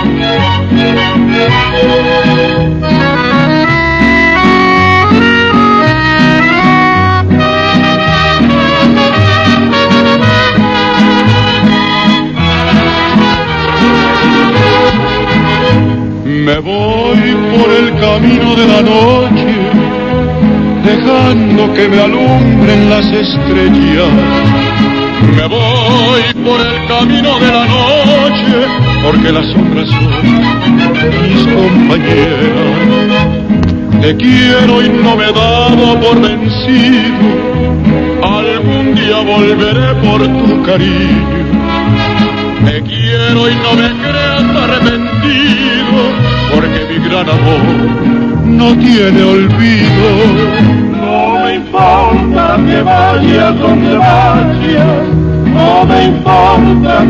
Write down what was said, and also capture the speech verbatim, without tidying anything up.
Me voy por el camino de la noche, dejando que me alumbren las estrellas. Me voy por el camino de la noche, porque las sombras son mis compañeras. Te quiero y no me he dado por vencido, algún día volveré por tu cariño. Te quiero y no me creas arrepentido, porque mi gran amor no tiene olvido. No me importa que vayas donde vayas, no me importa